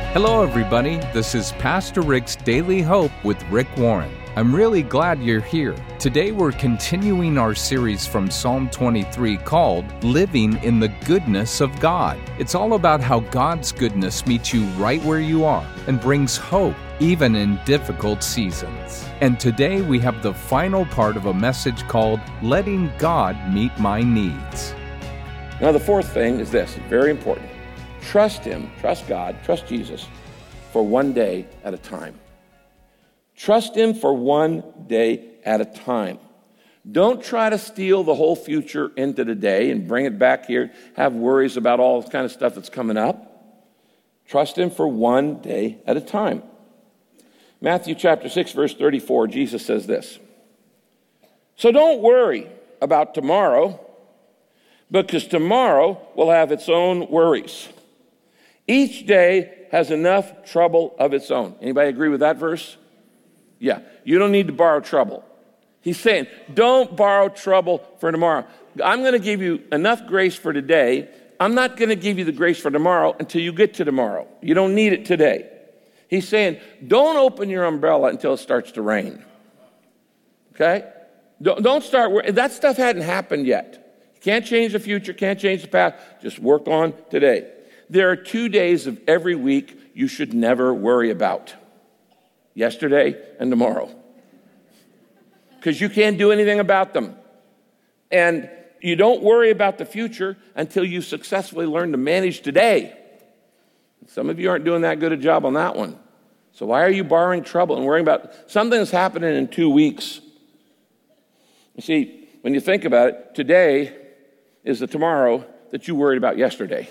Hello, everybody. This is Pastor Rick's Daily Hope with Rick Warren. I'm really glad you're here. Today, we're continuing our series from Psalm 23 called Living in the Goodness of God. It's all about how God's goodness meets you right where you are and brings hope even in difficult seasons. And today, we have the final part of a message called Letting God Meet My Needs. Now, the fourth thing is this, very important. Trust Him, trust God, trust Jesus for one day at a time. Trust Him for one day at a time. Don't try to steal the whole future into today and bring it back here, have worries about all the kind of stuff that's coming up. Trust Him for one day at a time. Matthew chapter 6, verse 34, Jesus says this. So don't worry about tomorrow, because tomorrow will have its own worries. Each day has enough trouble of its own. Anybody agree with that verse? Yeah, you don't need to borrow trouble. He's saying, don't borrow trouble for tomorrow. I'm going to give you enough grace for today. I'm not going to give you the grace for tomorrow until you get to tomorrow. You don't need it today. He's saying, don't open your umbrella until it starts to rain. Okay? Don't start worrying. That stuff hadn't happened yet. You can't change the future, can't change the past. Just work on today. There are 2 days of every week you should never worry about. Yesterday and tomorrow. Because you can't do anything about them. And you don't worry about the future until you successfully learn to manage today. Some of you aren't doing that good a job on that one. So why are you borrowing trouble and worrying about something that's happening in 2 weeks? You see, when you think about it, today is the tomorrow that you worried about yesterday.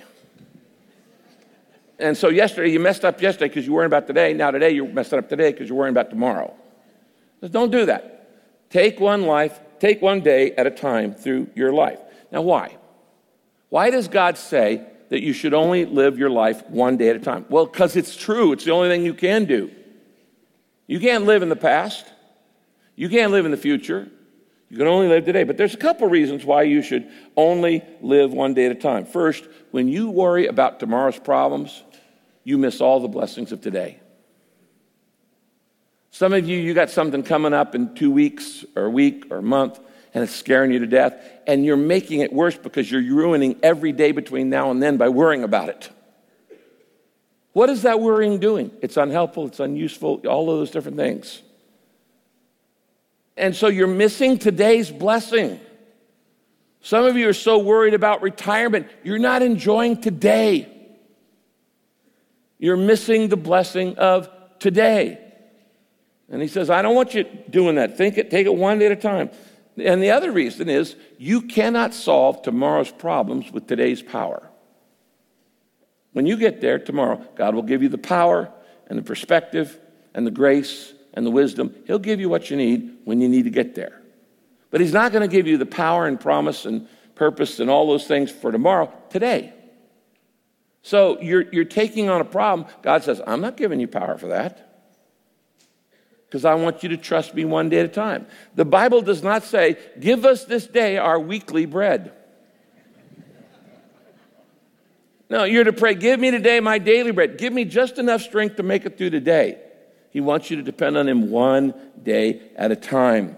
And so yesterday, you messed up yesterday because you worried about today. Now today, you're messed up today because you're worrying about tomorrow. Just don't do that. Take one day at a time through your life. Now why? Why does God say that you should only live your life one day at a time? Well, because it's true. It's the only thing you can do. You can't live in the past. You can't live in the future. You can only live today. But there's a couple reasons why you should only live one day at a time. First, when you worry about tomorrow's problems, you miss all the blessings of today. Some of you got something coming up in 2 weeks or a week or a month, and it's scaring you to death, and you're making it worse because you're ruining every day between now and then by worrying about it. What is that worrying doing? It's unhelpful, it's unuseful, all of those different things. And so you're missing today's blessing. Some of you are so worried about retirement, you're not enjoying today. You're missing the blessing of today. And he says, I don't want you doing that. Take it one day at a time. And the other reason is you cannot solve tomorrow's problems with today's power. When you get there tomorrow, God will give you the power and the perspective and the grace and the wisdom. He'll give you what you need when you need to get there. But He's not going to give you the power and promise and purpose and all those things for tomorrow, today. So you're taking on a problem. God says, I'm not giving you power for that because I want you to trust me one day at a time. The Bible does not say, give us this day our weekly bread. No, you're to pray, give me today my daily bread. Give me just enough strength to make it through the day. He wants you to depend on Him one day at a time.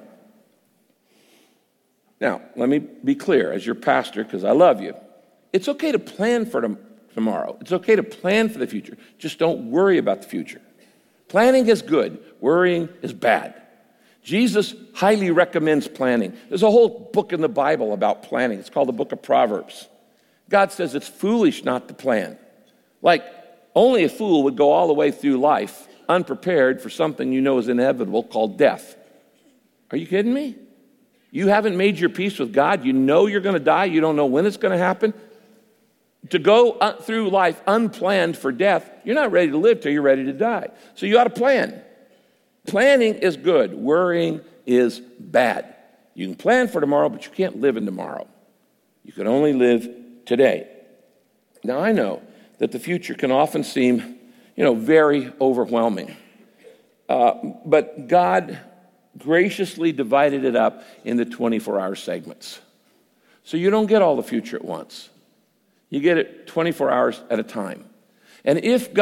Now, let me be clear as your pastor, because I love you. It's okay to plan for tomorrow. It's okay to plan for the future. Just don't worry about the future. Planning is good. Worrying is bad. Jesus highly recommends planning. There's a whole book in the Bible about planning. It's called the book of Proverbs. God says it's foolish not to plan. Like, only a fool would go all the way through life unprepared for something you know is inevitable called death. Are you kidding me? You haven't made your peace with God. You know you're going to die. You don't know when it's going to happen. To go through life unplanned for death, you're not ready to live till you're ready to die. So you ought to plan. Planning is good. Worrying is bad. You can plan for tomorrow, but you can't live in tomorrow. You can only live today. Now, I know that the future can often seem, very overwhelming. But God graciously divided it up into 24-hour segments. So you don't get all the future at once. You get it 24 hours at a time. And if God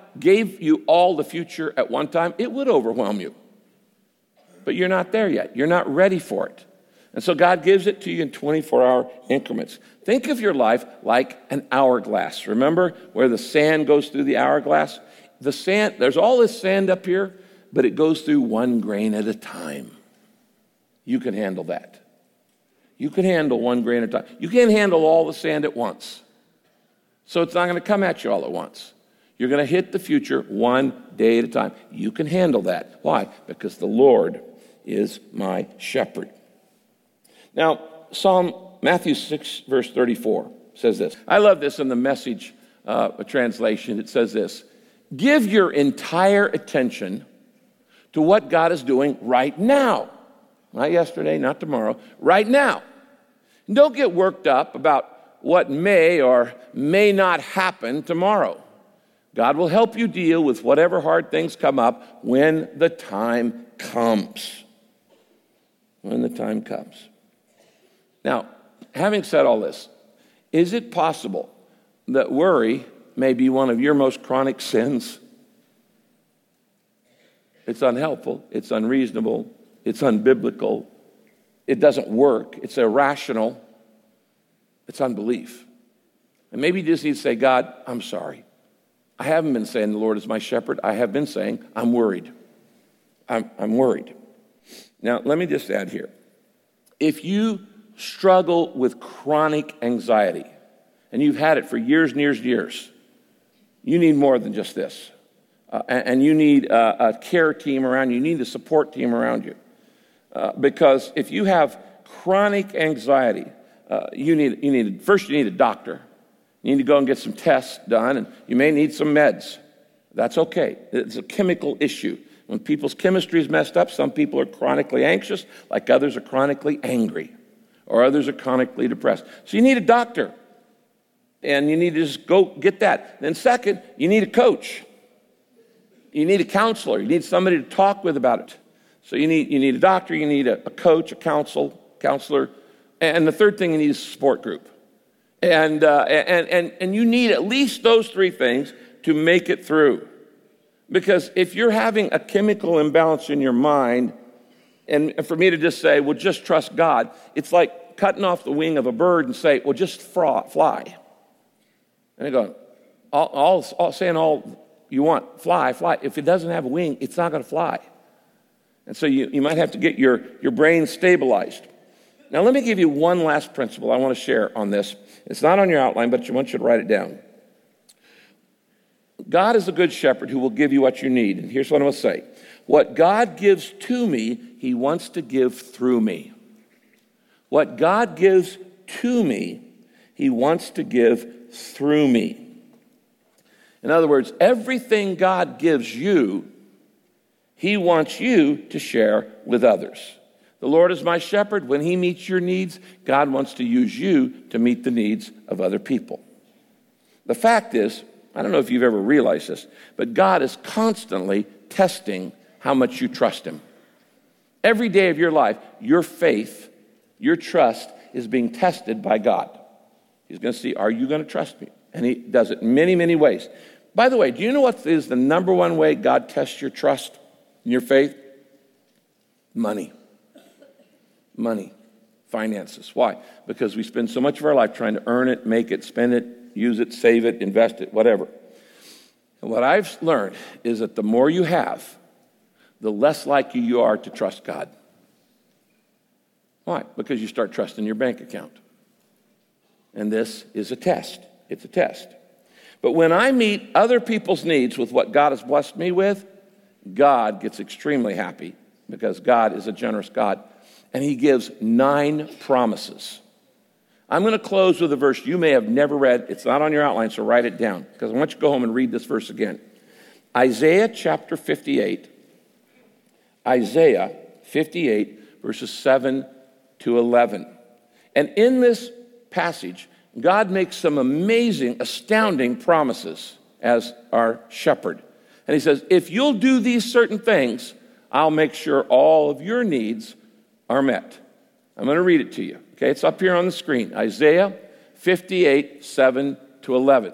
gave you all the future at one time, it would overwhelm you. But you're not there yet. You're not ready for it. And so God gives it to you in 24-hour increments. Think of your life like an hourglass. Remember where the sand goes through the hourglass? The sand, there's all this sand up here, but it goes through one grain at a time. You can handle that. You can handle one grain at a time. You can't handle all the sand at once. So it's not going to come at you all at once. You're going to hit the future one day at a time. You can handle that. Why? Because the Lord is my shepherd. Now, Matthew 6, verse 34 says this. I love this in the Message translation. It says this: give your entire attention to what God is doing right now. Not yesterday, not tomorrow, right now. And don't get worked up about what may or may not happen tomorrow. God will help you deal with whatever hard things come up when the time comes. When the time comes. Now, having said all this, is it possible that worry may be one of your most chronic sins? It's unhelpful, it's unreasonable, it's unbiblical, it doesn't work, it's irrational, it's unbelief. And maybe you just need to say, God, I'm sorry. I haven't been saying the Lord is my shepherd. I have been saying I'm worried. I'm worried. Now, let me just add here. If you struggle with chronic anxiety, and you've had it for years and years and years, you need more than just this. And you need a care team around you. You need a support team around you. Because if you have chronic anxiety, you need a doctor. You need to go and get some tests done, and you may need some meds. That's okay. It's a chemical issue. When people's chemistry is messed up, some people are chronically anxious, like others are chronically angry, or others are chronically depressed. So you need a doctor, and you need to just go get that. Then second, you need a coach. You need a counselor. You need somebody to talk with about it. So you need a doctor, you need a coach, a counselor, and the third thing you need is a support group. And you need at least those three things to make it through. Because if you're having a chemical imbalance in your mind, and for me to just say, well, just trust God, it's like cutting off the wing of a bird and say, well, just fly. And I go, all saying all you want, fly. If it doesn't have a wing, it's not going to fly. And so you might have to get your brain stabilized. Now, let me give you one last principle I want to share on this. It's not on your outline, but I want you to write it down. God is a good shepherd who will give you what you need. And here's what I'm going to say. What God gives to me, he wants to give through me. What God gives to me, he wants to give through me. In other words, everything God gives you, he wants you to share with others. The Lord is my shepherd. When he meets your needs, God wants to use you to meet the needs of other people. The fact is, I don't know if you've ever realized this, but God is constantly testing how much you trust him. Every day of your life, your faith, your trust is being tested by God. He's going to see, are you going to trust me? And he does it in many, many ways. By the way, do you know what is the number one way God tests your trust and your faith? Money. Money. Finances. Why? Because we spend so much of our life trying to earn it, make it, spend it, use it, save it, invest it, whatever. And what I've learned is that the more you have, the less likely you are to trust God. Why? Because you start trusting your bank account. And this is a test. It's a test. But when I meet other people's needs with what God has blessed me with, God gets extremely happy because God is a generous God. And he gives 9 promises. I'm going to close with a verse you may have never read. It's not on your outline, so write it down, because I want you to go home and read this verse again. Isaiah chapter 58. Isaiah 58, verses 7 to 11. And in this passage, God makes some amazing, astounding promises as our shepherd. And he says, if you'll do these certain things, I'll make sure all of your needs are met. I'm going to read it to you. Okay, it's up here on the screen. Isaiah 58, 7 to 11.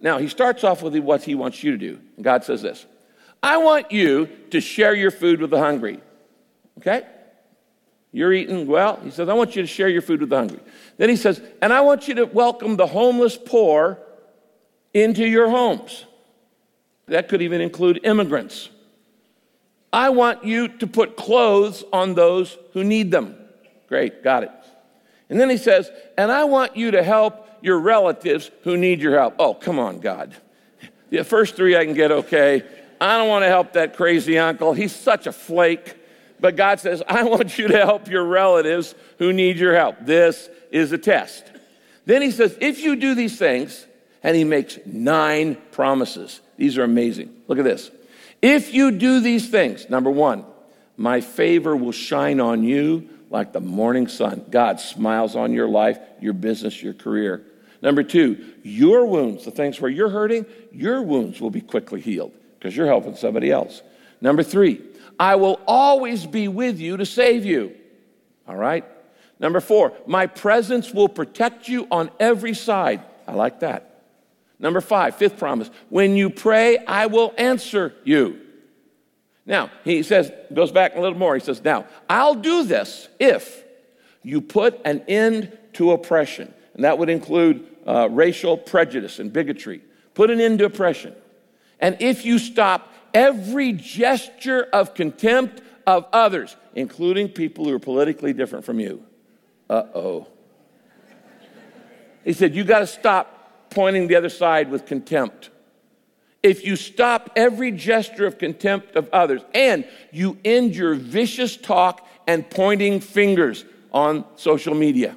Now, he starts off with what he wants you to do. And God says this, I want you to share your food with the hungry. Okay? You're eating well. He says, I want you to share your food with the hungry. Then he says, and I want you to welcome the homeless poor into your homes. That could even include immigrants. I want you to put clothes on those who need them. Great, got it. And then he says, and I want you to help your relatives who need your help. Oh, come on, God. The first three I can get okay. I don't want to help that crazy uncle. He's such a flake. But God says, I want you to help your relatives who need your help. This is a test. Then he says, if you do these things, and he makes 9 promises. These are amazing. Look at this. If you do these things, number 1, my favor will shine on you like the morning sun. God smiles on your life, your business, your career. Number 2, your wounds, the things where you're hurting, your wounds will be quickly healed because you're helping somebody else. Number 3, I will always be with you to save you. All right? Number 4, my presence will protect you on every side. I like that. Number 5, 5th promise, when you pray, I will answer you. Now, he says, goes back a little more. He says, now, I'll do this if you put an end to oppression. And that would include racial prejudice and bigotry. Put an end to oppression. And if you stop every gesture of contempt of others, including people who are politically different from you. Uh-oh. He said, you got to stop pointing the other side with contempt. If you stop every gesture of contempt of others and you end your vicious talk and pointing fingers on social media.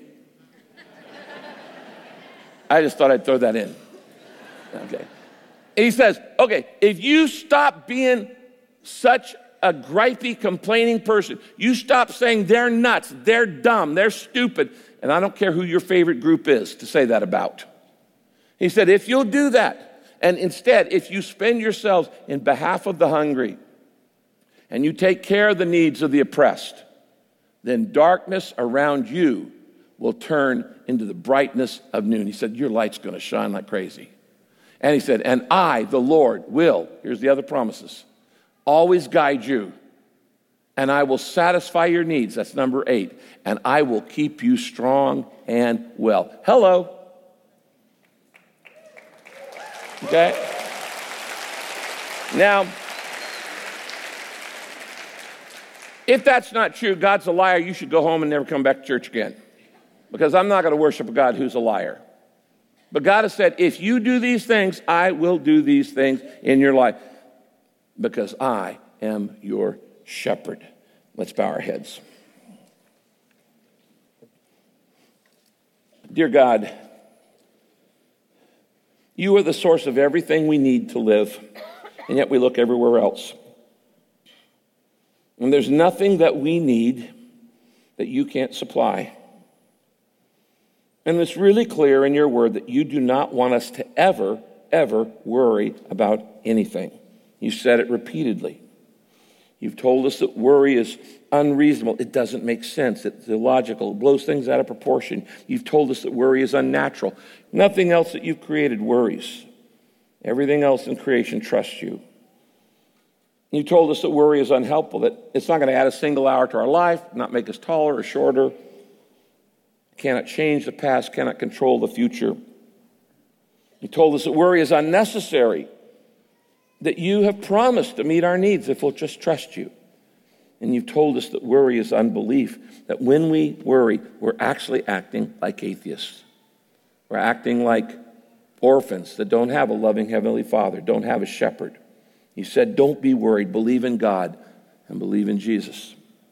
I just thought I'd throw that in. Okay. And he says, okay, if you stop being such a gripey, complaining person, you stop saying they're nuts, they're dumb, they're stupid, and I don't care who your favorite group is to say that about. He said, if you'll do that, and instead, if you spend yourselves in behalf of the hungry, and you take care of the needs of the oppressed, then darkness around you will turn into the brightness of noon. He said, your light's going to shine like crazy. And he said, and I, the Lord, will, here's the other promises, always guide you, and I will satisfy your needs. That's number 8. And I will keep you strong and well. Hello. Okay? Now, if that's not true, God's a liar, you should go home and never come back to church again. Because I'm not going to worship a God who's a liar. But God has said, if you do these things, I will do these things in your life. Because I am your shepherd. Let's bow our heads. Dear God, you are the source of everything we need to live, and yet we look everywhere else. And there's nothing that we need that you can't supply. And it's really clear in your word that you do not want us to ever worry about anything. You said it repeatedly. You've told us that worry is unreasonable. It doesn't make sense. It's illogical. It blows things out of proportion. You've told us that worry is unnatural. Nothing else that you've created worries. Everything else in creation trusts you. You told us that worry is unhelpful, that it's not going to add a single hour to our life, not make us taller or shorter, cannot change the past, cannot control the future. You told us that worry is unnecessary, that you have promised to meet our needs if we'll just trust you. And you've told us that worry is unbelief, that when we worry, we're actually acting like atheists. We're acting like orphans that don't have a loving Heavenly Father, don't have a shepherd. You said, don't be worried, believe in God and believe in Jesus.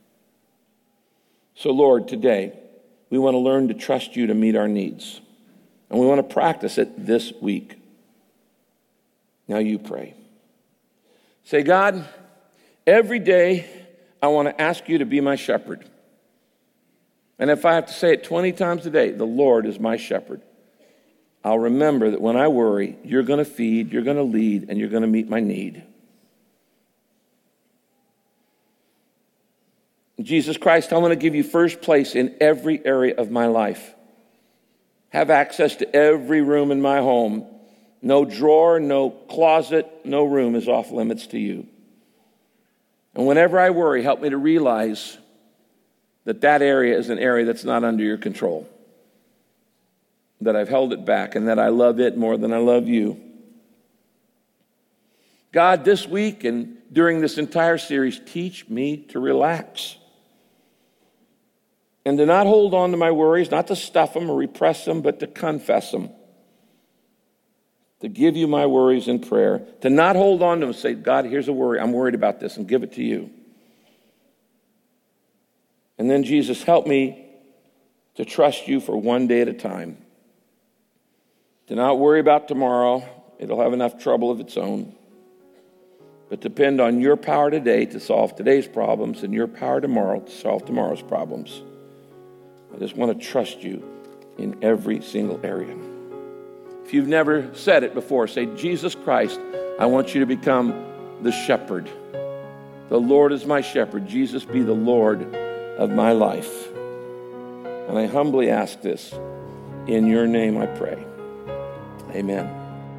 So Lord, today, we want to learn to trust you to meet our needs. And we want to practice it this week. Now you pray. Say, God, every day I want to ask you to be my shepherd. And if I have to say it 20 times a day, the Lord is my shepherd. I'll remember that when I worry, you're going to feed, you're going to lead, and you're going to meet my need. Jesus Christ, I want to give you first place in every area of my life. Have access to every room in my home, No drawer, no closet, no room is off limits to you. And whenever I worry, help me to realize that that area is an area that's not under your control, that I've held it back, and that I love it more than I love you. God, this week and during this entire series, teach me to relax and to not hold on to my worries, not to stuff them or repress them, but to confess them, to give you my worries in prayer, to not hold on to them and say, God, here's a worry. I'm worried about this, and give it to you. And then, Jesus, help me to trust you for one day at a time, to not worry about tomorrow. It'll have enough trouble of its own. But depend on your power today to solve today's problems and your power tomorrow to solve tomorrow's problems. I just want to trust you in every single area. If you've never said it before, say, Jesus Christ, I want you to become the shepherd. The Lord is my shepherd. Jesus, be the Lord of my life. And I humbly ask this in your name, I pray. Amen.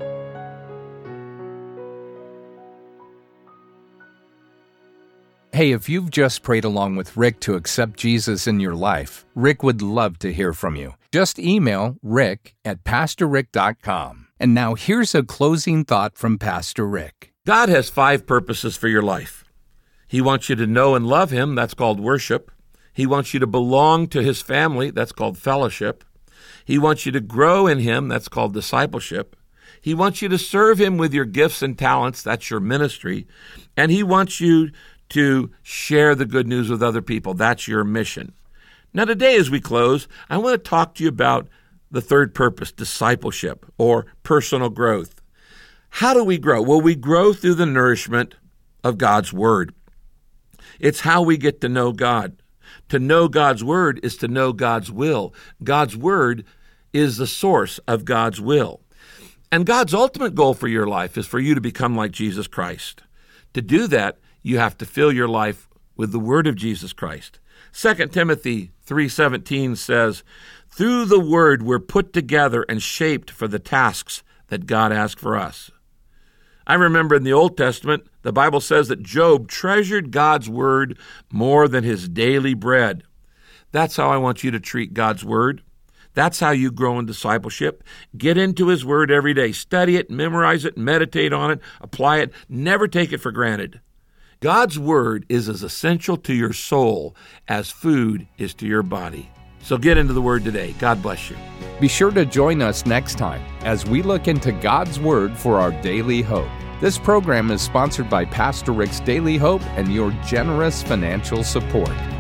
Hey, if you've just prayed along with Rick to accept Jesus in your life, Rick would love to hear from you. Just email rick@pastorrick.com. And now here's a closing thought from Pastor Rick. God has 5 purposes for your life. He wants you to know and love Him. That's called worship. He wants you to belong to His family. That's called fellowship. He wants you to grow in Him. That's called discipleship. He wants you to serve Him with your gifts and talents. That's your ministry. And He wants you to share the good news with other people. That's your mission. Now, today as we close, I want to talk to you about the third purpose, discipleship or personal growth. How do we grow? Well, we grow through the nourishment of God's Word. It's how we get to know God. To know God's Word is to know God's will. God's Word is the source of God's will. And God's ultimate goal for your life is for you to become like Jesus Christ. To do that, you have to fill your life with the Word of Jesus Christ. 2 Timothy 3:17 says, through the Word we're put together and shaped for the tasks that God asked for us. I remember in the Old Testament, the Bible says that Job treasured God's Word more than his daily bread. That's how I want you to treat God's Word. That's how you grow in discipleship. Get into His Word every day. Study it, memorize it, meditate on it, apply it. Never take it for granted. God's Word is as essential to your soul as food is to your body. So get into the Word today. God bless you. Be sure to join us next time as we look into God's Word for our daily hope. This program is sponsored by Pastor Rick's Daily Hope and your generous financial support.